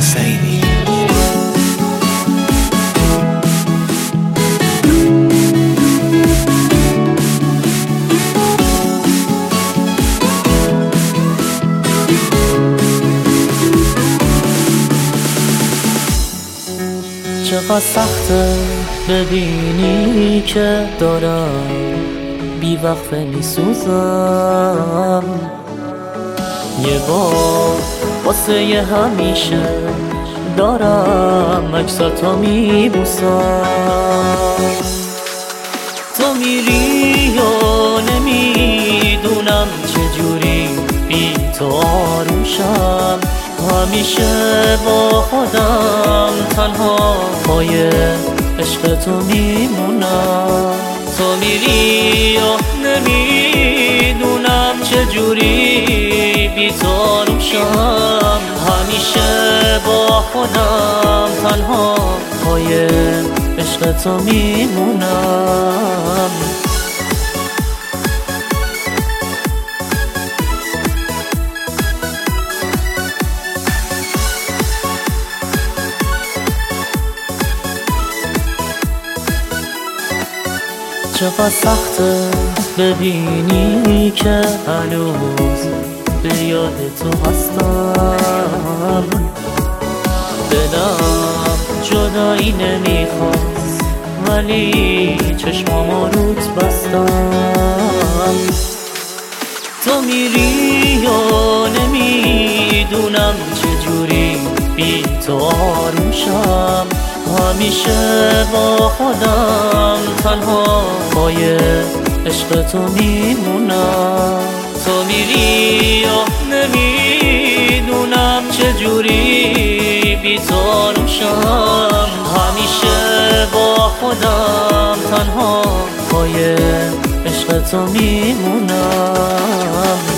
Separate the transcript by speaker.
Speaker 1: حسینی.
Speaker 2: چقدر سخته ببینی که دارم بی وقفه میسوزم، یه بار واسه یه همیشه دارم عکساتو میبوسم. تو میری و نمیدونم چجوری بی تو آروشم، همیشه با خودم تنها پای عشق تو میمونم. تو میری و نمیدونم چجوری بی تو آروشم، همیشه با خودم تنها پای عشق تو میمونم. چقدر سخته ببینی که هنوز به یاد تو هستم، دلم جدایی نمیخواست ولی چشمامو روت بستم. تو میری و نمیدونم چجوری بی تو آروشم، همیشه با خودم تنها پای عشق تو میمونم. تو میری و نمیدونم چجوری بی تو آروشم، همیشه با خودم تنها پای عشق تو میمونم.